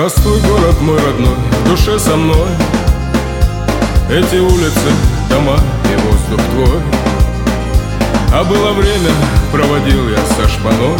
Здравствуй, город мой родной, в душе со мной. Эти улицы, дома и воздух твой. А было время, проводил я со шпаной.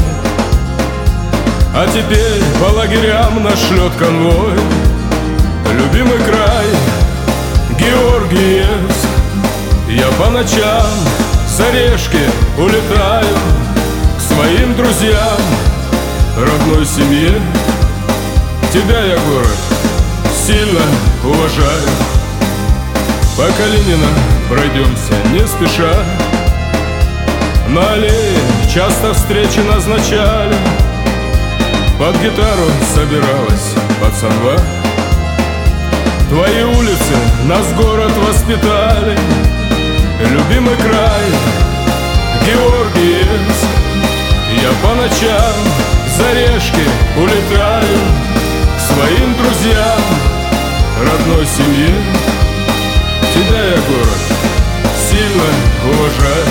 А теперь по лагерям нас шлет конвой. Любимый край, Георгиевск. Я по ночам за решки улетаю к своим друзьям, родной семье. Тебя я, город, сильно уважаю. По Калинина пройдемся не спеша. На аллее часто встречи назначали. Под гитару собиралась пацанва. Твои улицы нас город воспитали. Любимый край, Георгиевск. Я по ночам за решки улетаю к своим друзьям, родной семье. Тебя я, город, сильно уважаю.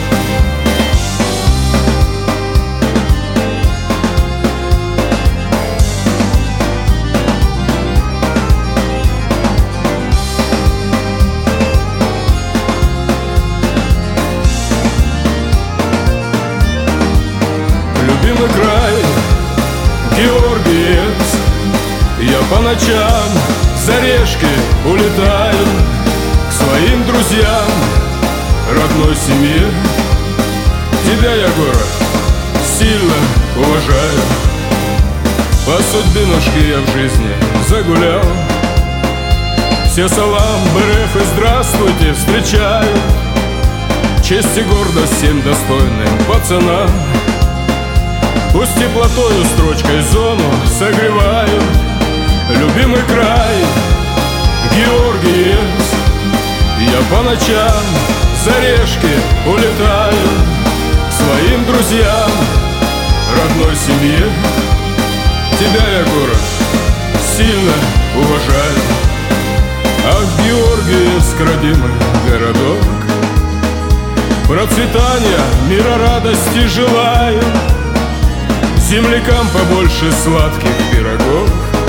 Любимый край, Георгиевск. Я по ночам за решки улетаю к своим друзьям, родной семье. Тебя я, город, сильно уважаю. По судьбинушке я в жизни загулял. Все салам, БРФ и здравствуйте встречаю. Честь и гордость всем достойным пацанам. Пусть теплотою строчкой зону согревают. Любимый край, Георгиевск. Я по ночам за решки улетаю к своим друзьям, родной семье. Тебя я, город, сильно уважаю. Ах, Георгиевск, родимый городок, процветания, мира, радости желаю. Землякам побольше сладких пирогов,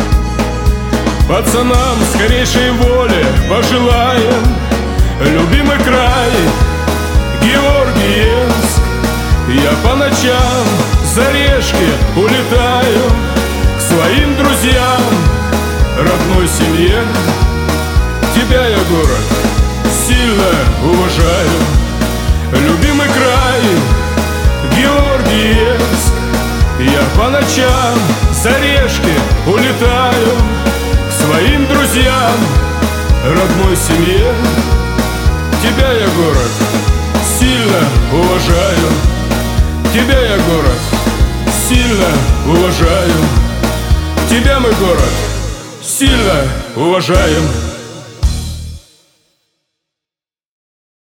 пацанам скорейшей воли пожелаем. Любимый край, Георгиевск. Я по ночам за решки улетаю к своим друзьям, родной семье. Тебя я, город, сильно уважаю. Любимый край, Георгиевск. Я по ночам за решки улетаю к своим друзьям, родной семье. Тебя я, город, сильно уважаю. Тебя я, город, сильно уважаю. Тебя мы, город, сильно уважаем.